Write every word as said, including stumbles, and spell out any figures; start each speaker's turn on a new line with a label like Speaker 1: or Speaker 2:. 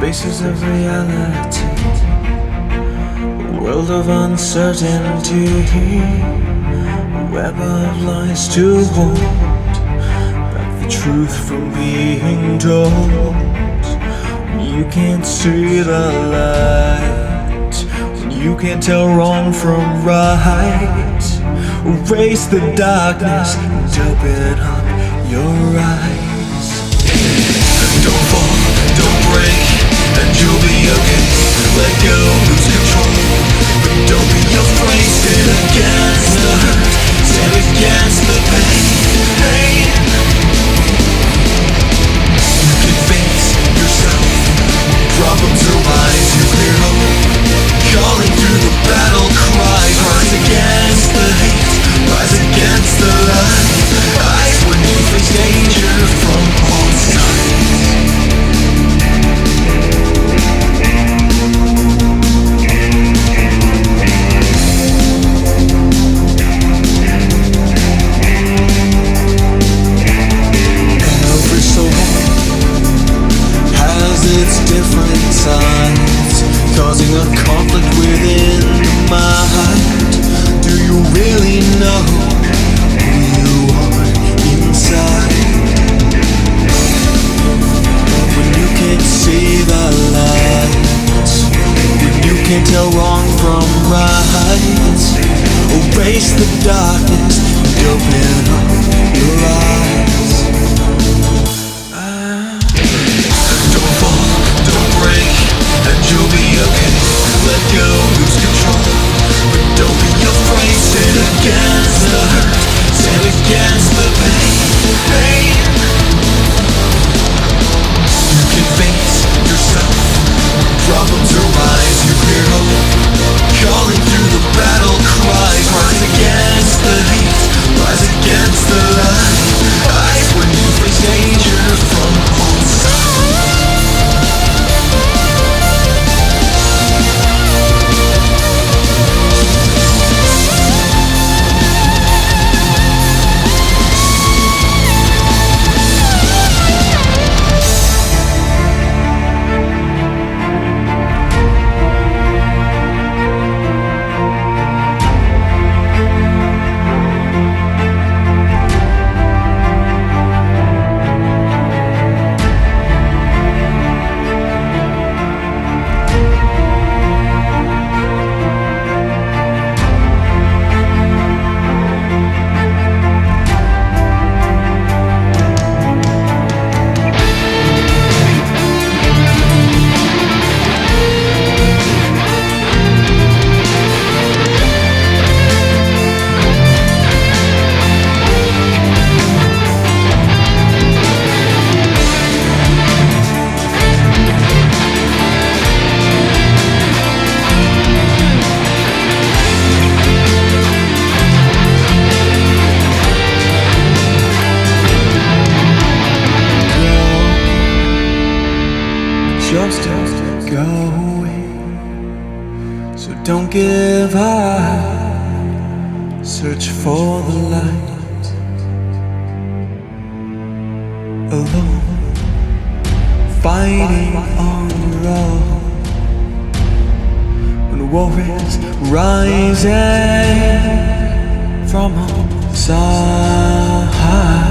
Speaker 1: spaces of reality, a world of uncertainty, a web of lies to hold back the truth from being told. When you can't see the light, when you can't tell wrong from right, erase the darkness and open up your eyes. Don't fall, don't break, and you'll be okay. Let go, lose control, but don't be afraid. Stand against the hurt, stand against the pain. Pain. You can face yourself, problems arise, you clear hope, calling through the battle cries. Rise against the hate, rise against the lies. Eyes when you face danger from all sides. It's different sides, causing a conflict within the mind. Do you really know who you are inside? When you can't see the light, when you can't tell wrong from right, erase the darkness and open up your eyes. And you'll be okay. Let go, lose control, but don't be afraid. Stand against the hurt, stand against the pain. Pain. You can face yourself, problems arise, you clear hope, calling through the battle cries. Rise against the hate, rise against the lies. Eyes when you face danger from all sides. Just go away, so don't give up. Search for the light alone, fighting on your own. When war is rising from all sides.